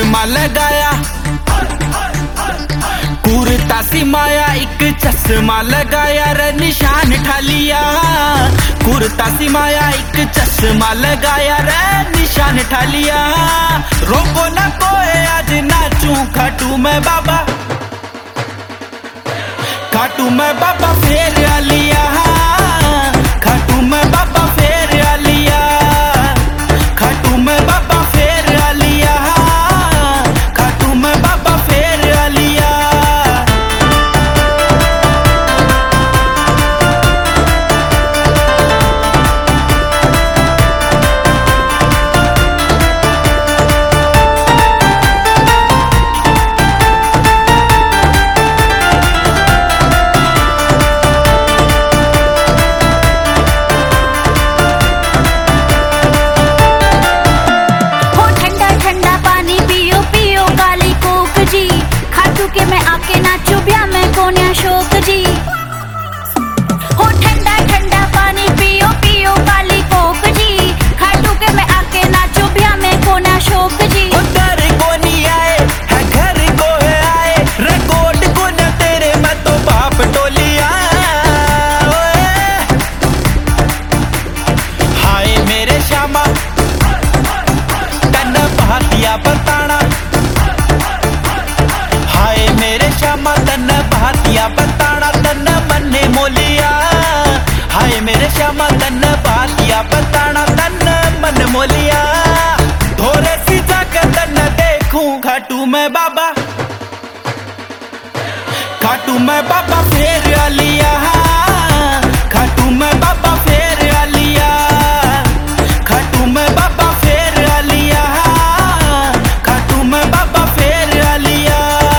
चश्मा लगाया, कुर्ता सिमाया, एक चश्मा लगाया रे निशान ठा लिया। कुर्ता सिमाया, एक चश्मा लगाया रे निशान ठा लिया। रोको ना कोई आज नाचूं खाटू मैं बाबा, खाटू मैं बाबा फेर आ लिया। खाटू मैं बाबा फेर आ लिया, खाटू मैं बाबा फेर आ लिया, खाटू मैं बाबा फेर आ लिया। के मैं आके नाचू ब्याह में कोने अशोक जी। हो ठंडा ठंडा पानी पियो पियो काली कोक जी। खाटू के मैं आके नाचू ब्याह में कोने अशोक जी। घर को नहीं आए है, घर को है आए, रिकॉर्ड को न तेरे मैं तो बाप टोलिया। हाय मेरे श्यामा तन बहातिया बताना, हाय मेरे श्यामा तन बहातिया बताना, तन मन्ने मोलिया। हाय मेरे श्यामा तन बहातिया बताना, तन मन मोलिया। थोड़े सी जाकर तन देखूं खाटू मैं बाबा, खाटू मैं बाबा फेर आ लिया। खाटू मैं बाबा फेर आ लिया, खाटू मैं बाबा फेर आ लिया, खाटू मैं बाबा फेर आ लिया।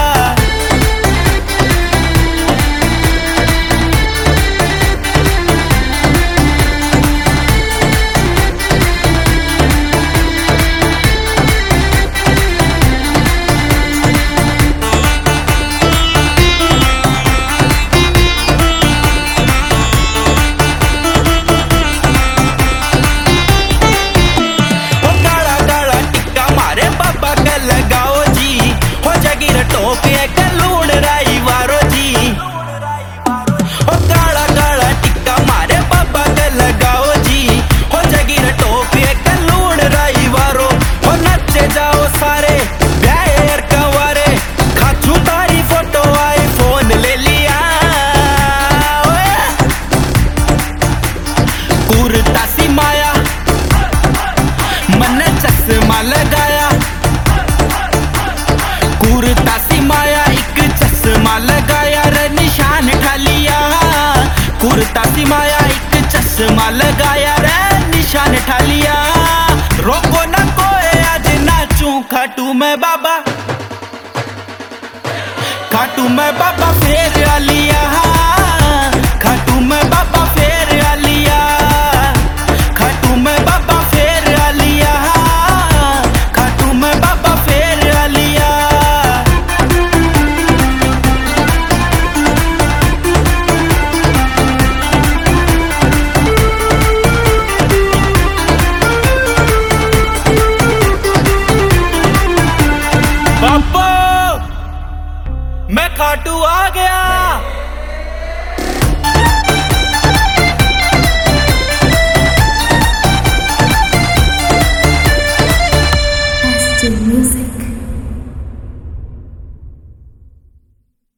टोपिया कलूड़ राई वारो जी, ओ काला काला टिक्का मारे बाबा के लगाओ जी। हो जगीर टोपिया कलूड़ राई वारो, हो नचे जाओ सारे ब्याह कंवारे। खाचू तारी फोटो आई फोन ले लिया। कुर्ता सिमाया मन चश्मा लगाया, कुर्ता सिमाया, एक चश्मा लगाया रे निशान ठा लिया। कुर्ता सिमाया, एक चश्मा लगाया रे निशान ठा लिया। रोको ना कोई आज नाचूं खाटू मैं बाबा, खाटू मैं बाबा फेर आ लिया। खाटू मैं बाबा फेर आ लिया, खाटू मैं बाबा फेर आ लिया, खाटू मैं बाबा फेर आ लिया। बापू मैं खाटू आ गया।